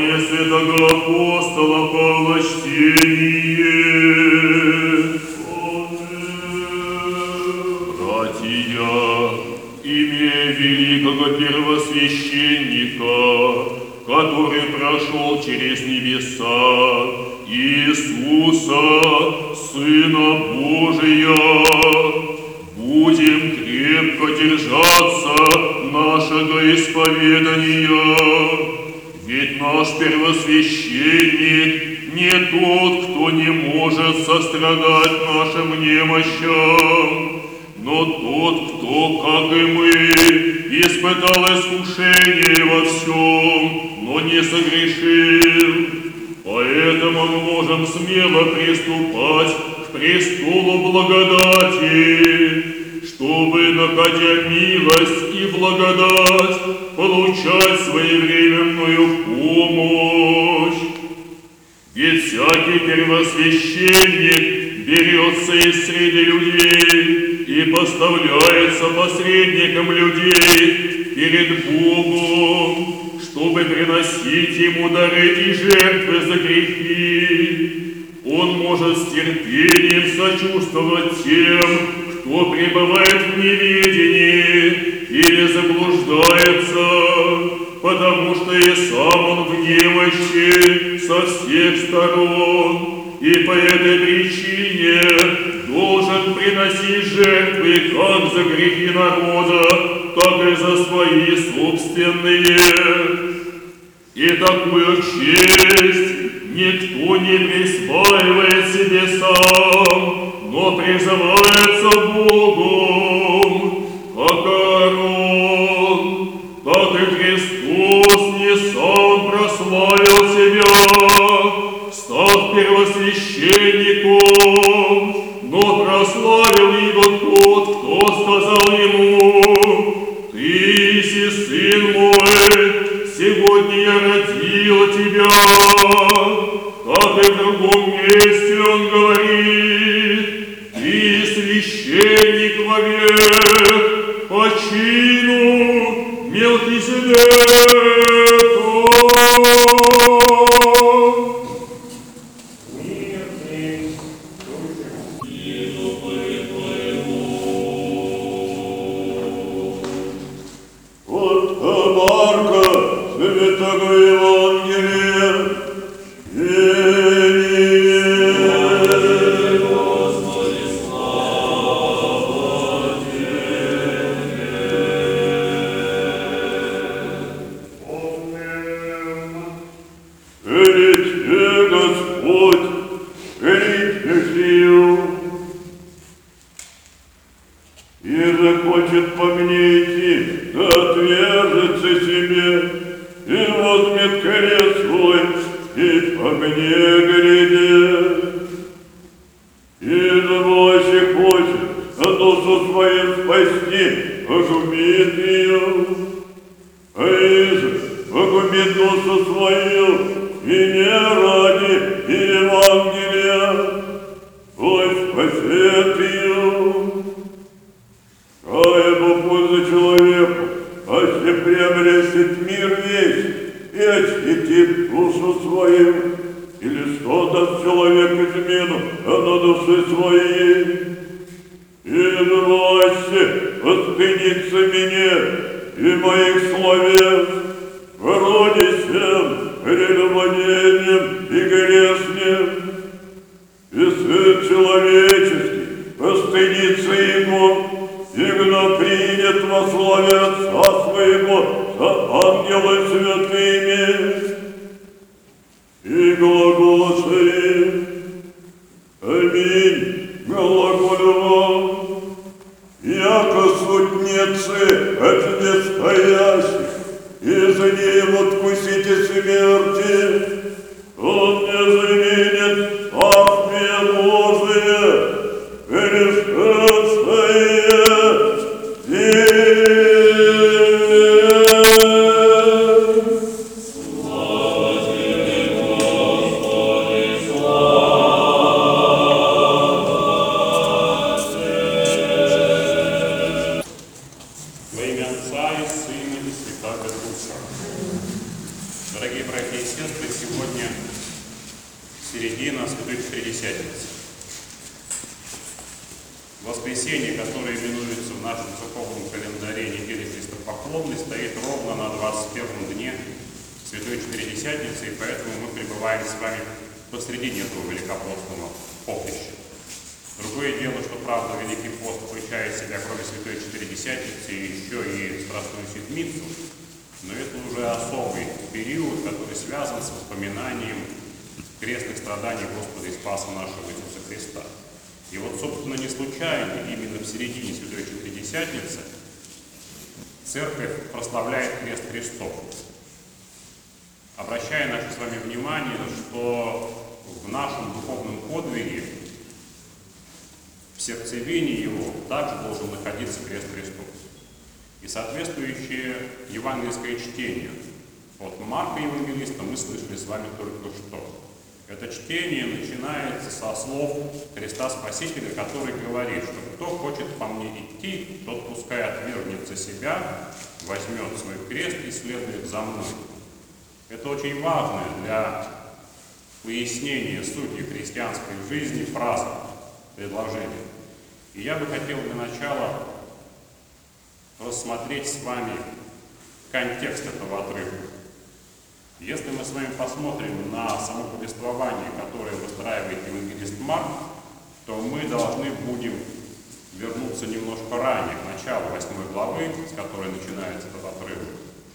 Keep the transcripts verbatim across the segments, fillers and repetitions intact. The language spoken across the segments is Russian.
Послание святого апостола Павла чтение. Братья, имея великого первосвященника, который прошел через небеса, Иисуса, Сына Божия, будем крепко держаться нашего исповедания. Ведь наш первосвященник не тот, кто не может сострадать нашим немощам, но тот, кто, как и мы, испытал искушение во всем, но не согрешил. Поэтому мы можем смело приступать к престолу благодати, чтобы, находя милость и благодать, получать своевременную помощь. Ведь всякий первосвященник берется из среды людей и поставляется посредником людей перед Богом, чтобы приносить ему дары и жертвы за грехи. Он может с терпением сочувствовать тем, кто пребывает в неведении или заблуждается, потому что и сам он в немощи со всех сторон, и по этой причине должен приносить жертвы как за грехи народа, так и за свои собственные. И такую честь никто не присваивает себе сам, но призывается Богом, как Аарон, так и Христос не сам прославил себя, став первосвященником, но прославил его тот, кто сказал ему: «Ты иси сын мой, сегодня я родил тебя». Так и в другом месте он говорит: «Ты священник вовек по чину Мелхиседека». Отца и Сына и Святаго Духа. Дорогие Дорогие братья и сестры, сегодня середина Святой Четыредесятницы. Воскресенье, которое именуется в нашем церковном календаре неделя Христопоклонной, стоит ровно на двадцать первом дне Святой Четыредесятницы, и поэтому мы пребываем с вами посредине этого великопостного поприща. Другое дело, что, правда, Великий пост включает в себя, кроме Святой Четыредесятницы, еще и Страстную Седмицу, но это уже особый период, который связан с воспоминанием крестных страданий Господа и Спаса нашего Иисуса Христа. И вот, собственно, не случайно именно в середине Святой Четыредесятницы Церковь прославляет крест Христов, обращая наше с вами внимание, что в нашем духовном подвиге, в сердцевине его, также должен находиться крест Христов. И соответствующее евангельское чтение от Марка Евангелиста мы слышали с вами только что. Это чтение начинается со слов Христа Спасителя, который говорит, что кто хочет по мне идти, тот пускай отвергнется себя, возьмет свой крест и следует за мной. Это очень важное для пояснения сути христианской жизни фраза, предложение. И я бы хотел для начала рассмотреть с вами контекст этого отрывка. Если мы с вами посмотрим на само повествование, которое выстраивает евангелист Марк, то мы должны будем вернуться немножко ранее, к началу восьмой главы, с которой начинается этот отрывок,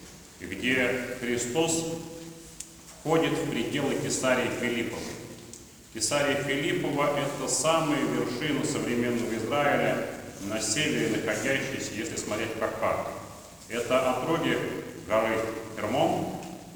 где Христос входит в пределы Кесарии Филипповой. Кесария Филиппова – это самая вершина современного Израиля, на севере находящаяся, если смотреть по карте. Это отрогие горы Эрмон,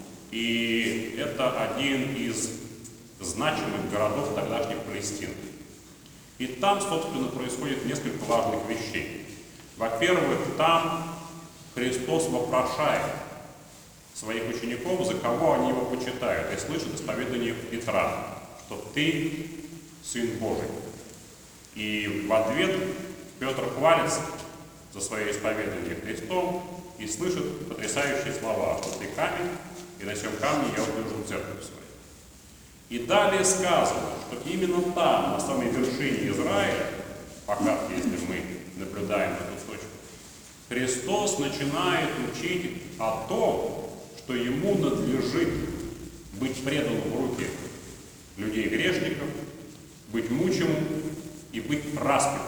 и это один из значимых городов тогдашней Палестины. И там, собственно, происходит несколько важных вещей. Во-первых, там Христос вопрошает своих учеников, за кого они его почитают, и слышат исповедание Петра, что ты Сын Божий. И в ответ Петр хвалится за свое исповедание Христом и слышит потрясающие слова, что ты камень, и на всем камне я утвержу церковь свою. И далее сказано, что именно там, на самой вершине Израиля, по карте, если мы наблюдаем эту точку, Христос начинает учить о том, что ему надлежит быть преданным в руки людей-грешников, быть мучимым и быть распятым.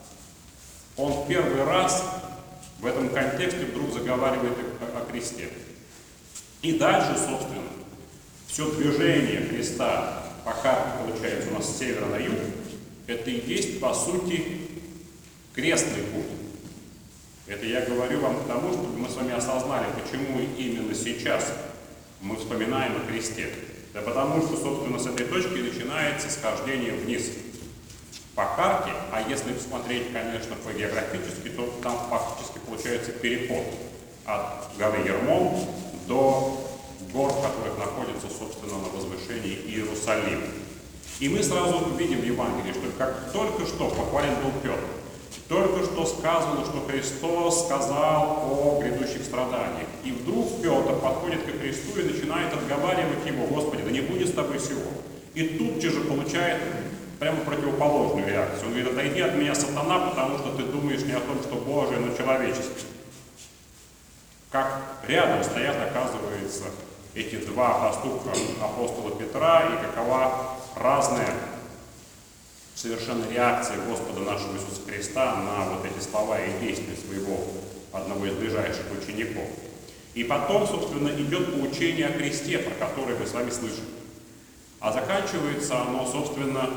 Он в первый раз в этом контексте вдруг заговаривает о, о кресте. И дальше, собственно, все движение Христа по карте, получается, у нас с севера на юг, это и есть, по сути, крестный путь. Это я говорю вам потому, чтобы мы с вами осознали, почему именно сейчас мы вспоминаем о кресте. Да потому что, собственно, с этой точки начинается схождение вниз по карте, а если посмотреть, конечно, по-географически, то там фактически получается переход от горы Ермон до гор, в которых находится, собственно, на возвышении Иерусалим. И мы сразу видим в Евангелии, что как только что похвален был Петр, только что сказано, что Христос сказал о грядущих страданиях. И вдруг Петр подходит ко Христу и начинает отговаривать его: Господи, да не будет с тобой всего. И тут же получает прямо противоположную реакцию. Он говорит: отойди от меня, сатана, потому что ты думаешь не о том, что Божие, но человеческое. Как рядом стоят, оказывается, эти два поступка апостола Петра, и какова разная совершенно реакция Господа нашего Иисуса Христа на вот эти слова и действия своего одного из ближайших учеников. И потом, собственно, идет поучение о кресте, про которое мы с вами слышим. А заканчивается оно, собственно,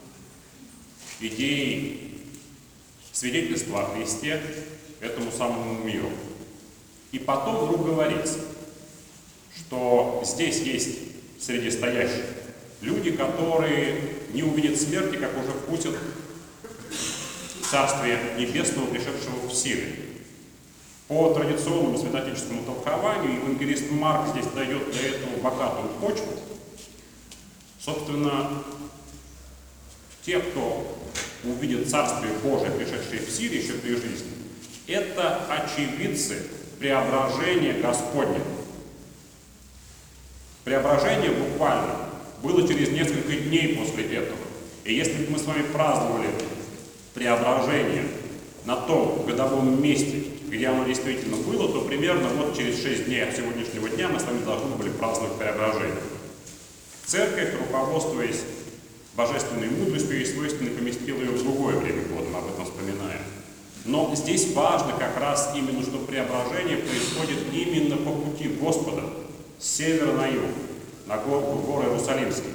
идеей свидетельства о Христе этому самому миру. И потом вдруг говорится, что здесь есть среди стоящих люди, которые не увидят смерти, как уже вкусят Царствие Небесного, пришедшего в силе. По традиционному святоотеческому толкованию евангелист Марк здесь дает для этого богатую почву. Собственно, те, кто увидит Царствие Божие, пришедшее в силе еще при жизни, это очевидцы преображения Господня. Преображение буквально было через несколько дней после этого. И если бы мы с вами праздновали преображение на том годовом месте, где оно действительно было, то примерно вот через шесть дней от сегодняшнего дня мы с вами должны были праздновать преображение. Церковь, руководствуясь божественной мудростью и свойственно поместила ее в другое время года, мы об этом вспоминаем. Но здесь важно как раз именно, что преображение происходит именно по пути Господа с севера на юг, на гор, горы Иерусалимские.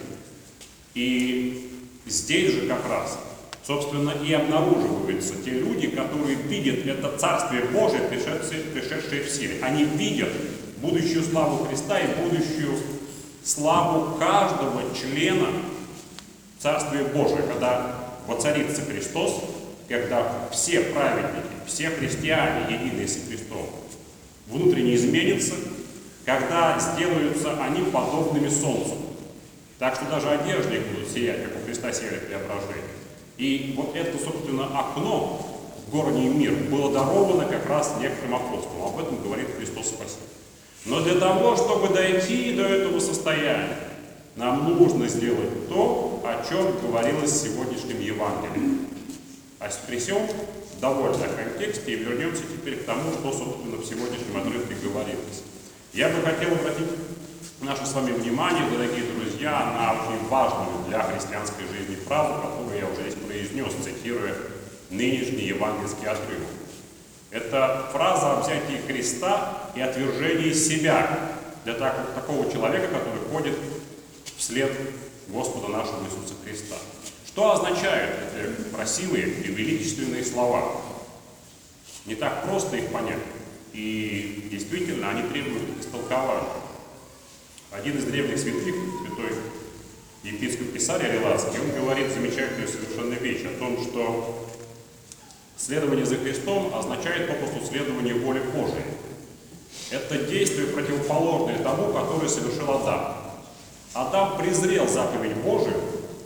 И здесь же как раз, собственно, и обнаруживаются те люди, которые видят это Царствие Божие, пришедшее, пришедшее в силе. Они видят будущую славу Христа и будущую славу каждого члена Царствия Божия, когда воцарится Христос, когда все праведники, все христиане, единые со Христом, внутренне изменятся, когда сделаются они подобными солнцу. Так что даже одежды их будут сиять, как у Христа сияли в преображении. И вот это, собственно, окно в горний мир было даровано как раз некоторым апостолам. Об этом говорит Христос Спаситель. Но для того, чтобы дойти до этого состояния, нам нужно сделать то, о чем говорилось в сегодняшнем Евангелии. А при всем довольно о контексте и вернемся теперь к тому, что, собственно, в сегодняшнем отрывке говорилось. Я бы хотел обратить наше с вами внимание, дорогие друзья, на очень важную для христианской жизни фразу, которую я уже здесь произнес, цитируя нынешний евангельский отрывок. Это фраза о взятии креста и отвержении себя для такого человека, который ходит вслед Господа нашего Иисуса Христа. Что означают эти красивые и величественные слова? Не так просто их понять. И действительно, они требуют истолкования. Один из древних святых, святой епископ Писарий Арелатский, он говорит замечательную совершенно вещь о том, что следование за Христом означает попросту следование воле Божией. Это действие противоположное тому, которое совершил Адам. Адам презрел заповедь Божию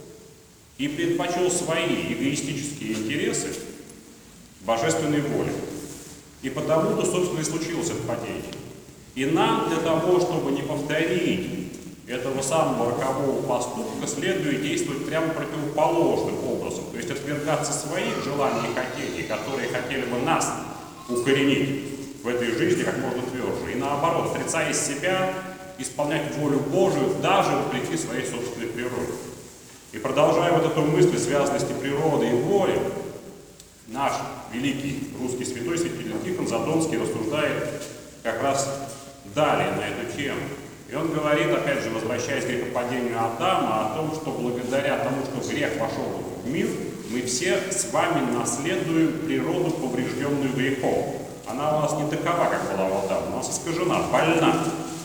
и предпочел свои эгоистические интересы божественной воле. И потому-то, собственно, и случилось это падение. И нам для того, чтобы не повторить этого самого рокового поступка, следует действовать прямо противоположным образом. То есть отвергаться своих желаний и хотений, которые хотели бы нас укоренить в этой жизни как можно тверже. И наоборот, отрицая себя, исполнять волю Божию даже вопреки своей собственной природе. И продолжая вот эту мысль связанности природы и воли, наш великий русский святой, святитель Тихон Задонский, рассуждает как раз далее на эту тему. И он говорит, опять же, возвращаясь к грехопадению Адама, о том, что благодаря тому, что грех вошел в мир, мы все с вами наследуем природу, поврежденную грехом. Она у нас не такова, как была у Адама, у нас искажена, больна.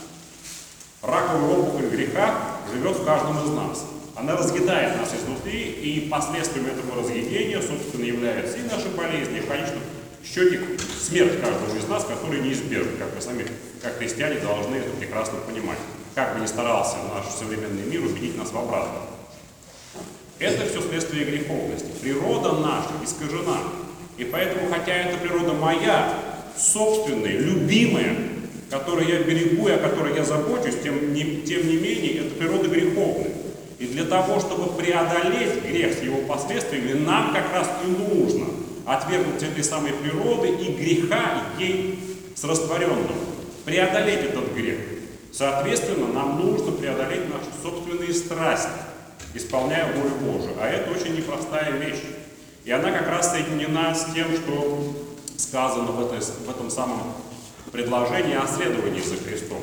Раковая опухоль греха живет в каждом из нас. Она разъедает нас изнутри, и последствием этого разъедения, собственно, являются и наши болезни, и в конечном счете смерть каждого из нас, который неизбежен, как мы сами, как христиане, должны это прекрасно понимать. Как бы ни старался наш современный мир убедить нас в обратном. Это все следствие греховности. Природа наша искажена. И поэтому, хотя эта природа моя, собственная, любимая, которую я берегу и о которой я забочусь, тем не, тем не менее, это природа греховная. И для того, чтобы преодолеть грех с его последствиями, нам как раз и нужно отвергнуть этой самой природы и греха ей с растворенным. Преодолеть этот грех. Соответственно, нам нужно преодолеть наши собственные страсти, исполняя волю Божию. А это очень непростая вещь. И она как раз соединена с тем, что сказано в, этой, в этом самом предложении о следовании за Христом.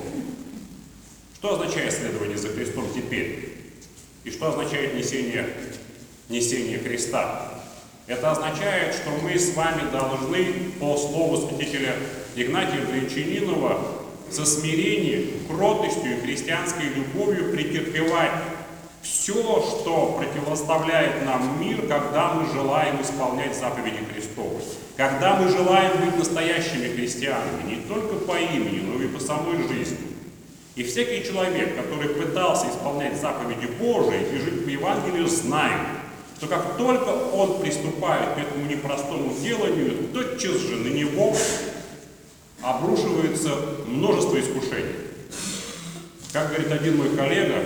Что означает следование за Христом теперь? И что означает несение, несение креста? Это означает, что мы с вами должны, по слову святителя Игнатия Брянчанинова, со смирением, кротостью и христианской любовью претерпевать все, что противоставляет нам мир, когда мы желаем исполнять заповеди Христовы. Когда мы желаем быть настоящими христианами, не только по имени, но и по самой жизни. И всякий человек, который пытался исполнять заповеди Божии и жить по Евангелию, знает, что как только он приступает к этому непростому деланию, тотчас же на него обрушивается множество искушений. Как говорит один мой коллега,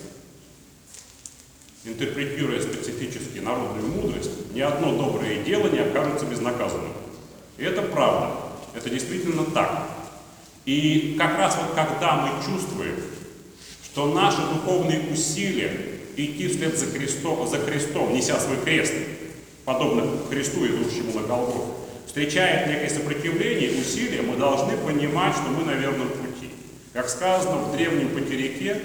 интерпретируя специфически народную мудрость, ни одно доброе дело не окажется безнаказанным. И это правда. Это действительно так. И как раз вот когда мы чувствуем, что наши духовные усилия идти вслед за Христом, за Христом, неся свой крест, подобно Христу, идущему на Голгофу, встречает некое сопротивление, усилия, мы должны понимать, что мы на верном пути. Как сказано в древнем потеряке,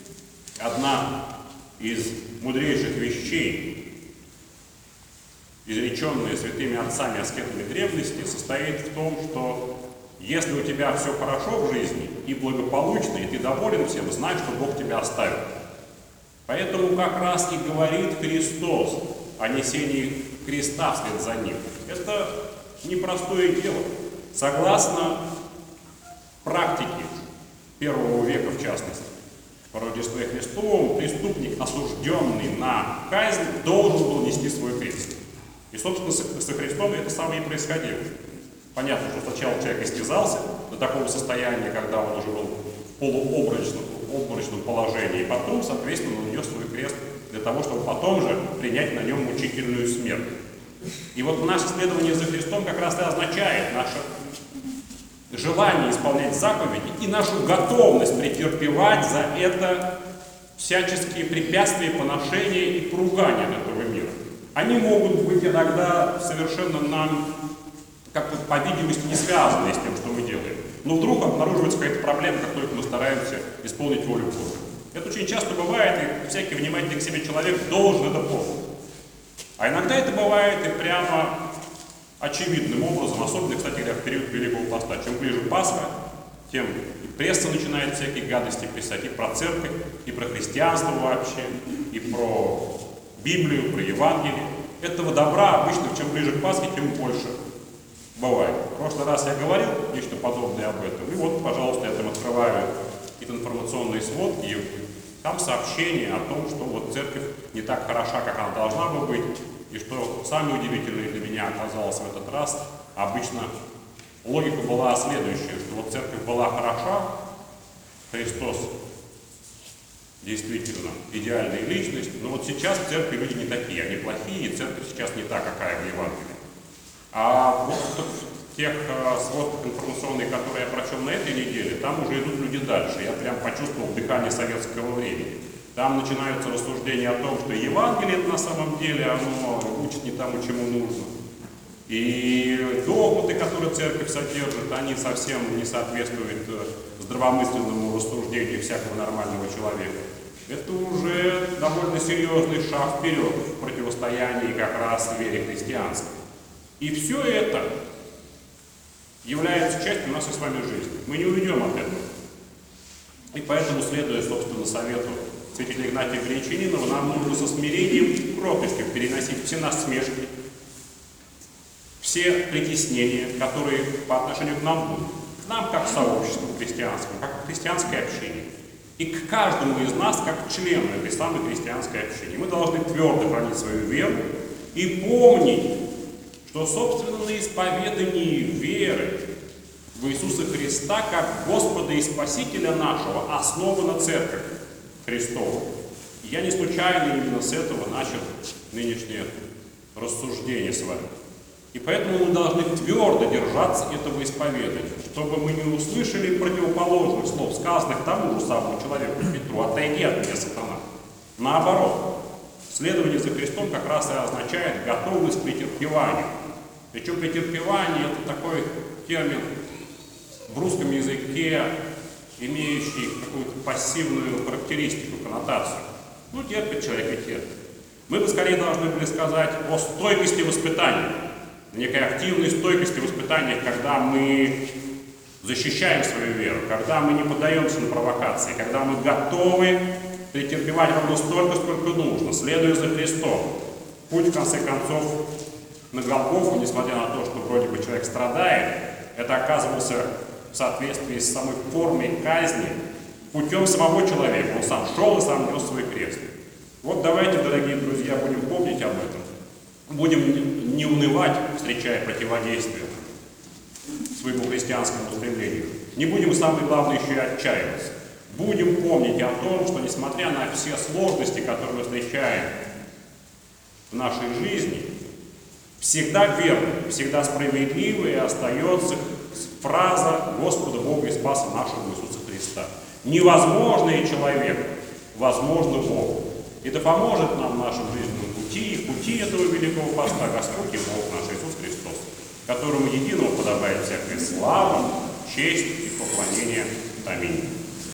одна из мудрейших вещей, изреченная святыми отцами аскетами древности, состоит в том, что если у тебя все хорошо в жизни и благополучно, и ты доволен всем, знай, что Бог тебя оставил. Поэтому как раз и говорит Христос о несении креста вслед за Ним. Это непростое дело. Согласно практике первого века, в частности, по Рождестве Христовому, преступник, осужденный на казнь, должен был нести свой крест. И, собственно, со Христом это самое и происходило. Понятно, что сначала человек истязался до такого состояния, когда он уже был в полуобморочном обморочном положении, и потом, соответственно, он нес свой крест для того, чтобы потом же принять на нем мучительную смерть. И вот наше следование за Христом как раз и означает наше желание исполнять заповеди и нашу готовность претерпевать за это всяческие препятствия, поношения и поругания от этого мира. Они могут быть иногда совершенно нам, как-то, по видимости, не связаны с тем, что мы делаем. Но вдруг обнаруживается какая-то проблема, как только мы стараемся исполнить волю Божию. Это очень часто бывает, и всякий внимательный к себе человек должен это помнить. А иногда это бывает и прямо очевидным образом, особенно, кстати говоря, в период Великого Поста. Чем ближе Пасха, тем и пресса начинает всякие гадости писать и про церковь, и про христианство вообще, и про Библию, про Евангелие. Этого добра обычно, чем ближе к Пасхе, тем больше бывает. В прошлый раз я говорил нечто подобное об этом. И вот, пожалуйста, я там открываю какие-то информационные сводки, и там сообщение о том, что вот церковь не так хороша, как она должна бы быть, и что самое удивительное для меня оказалось в этот раз, обычно логика была следующая, что вот церковь была хороша, Христос действительно идеальная личность, но вот сейчас в церкви люди не такие, они плохие, и церковь сейчас не та, какая в Евангелии. А вот в тех э, сводках информационных, которые я прочел на этой неделе, там уже идут люди дальше. Я прям почувствовал дыхание советского времени. Там начинаются рассуждения о том, что Евангелие на самом деле оно учит не тому, чему нужно. И догматы, которые церковь содержит, они совсем не соответствуют здравомысленному рассуждению всякого нормального человека. Это уже довольно серьезный шаг вперед в противостоянии как раз вере христианской. И все это является частью нашей с вами жизни. Мы не уйдем от этого. И поэтому, следуя, собственно, совету святителя Игнатия Гречининова, нам нужно со смирением и кротостью переносить все насмешки, все притеснения, которые по отношению к нам будут. К нам как сообществу христианскому, как христианской общине. И к каждому из нас, как члену этой самой христианской общины. Мы должны твердо хранить свою веру и помнить, что, собственно, на исповедании веры в Иисуса Христа, как Господа и Спасителя нашего, основана Церковь Христова. И я не случайно именно с этого начал нынешнее рассуждение с вами. И поэтому мы должны твердо держаться этого исповедания, чтобы мы не услышали противоположных слов, сказанных тому же самому человеку Петру: «Отойди от меня, сатана». Наоборот, следование за Христом как раз и означает готовность к претерпеванию. Причем претерпевание — это такой термин в русском языке, имеющий какую-то пассивную характеристику, коннотацию. Ну, терпит человек и терпит. Мы бы скорее должны были сказать о стойкости воспитания, некой активной стойкости воспитания, когда мы защищаем свою веру, когда мы не поддаемся на провокации, когда мы готовы претерпевать ровно столько, сколько нужно, следуя за Христом. Путь, в конце концов, на Голгофу, несмотря на то, что вроде бы человек страдает, это оказывался в соответствии с самой формой казни, путем самого человека. Он сам шел и сам нес свой крест. Вот давайте, дорогие друзья, будем помнить об этом. Будем не унывать, встречая противодействие своему христианскому устремлению. Не будем, самое главное, еще и отчаиваться. будем помнить о том, что несмотря на все сложности, которые мы встречаем в нашей жизни, всегда верной, всегда справедливой остается фраза Господа Бога и Спаса нашего Иисуса Христа. Невозможный человек, возможно Бог. И да поможет нам в нашем жизненном пути, и в пути этого великого поста Господь и Бог наш Иисус Христос, которому единому подобает всякая слава, честь и поклонение. Аминь.